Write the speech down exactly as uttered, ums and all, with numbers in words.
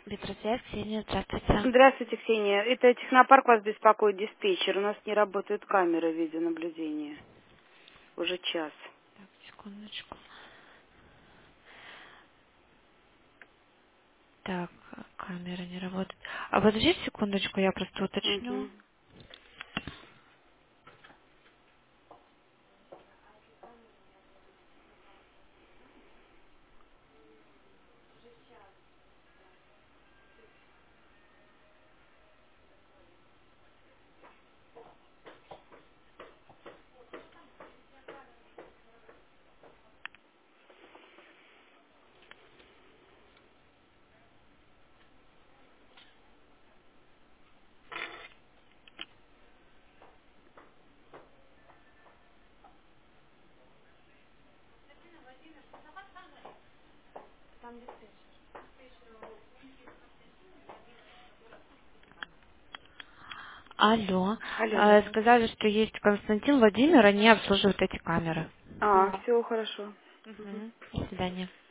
Петросвязь, Ксения, здравствуйте. Здравствуйте, Ксения. Это технопарк вас беспокоит, диспетчер. У нас не работают камеры видеонаблюдения. Уже час. Так, секундочку. Так, камера не работает. А подождите секундочку, я просто уточню. Угу. Алло. Алло, да. А, сказали, что есть Константин Владимир, они обслуживают эти камеры. А, все хорошо. Мгм. Мгм. До свидания.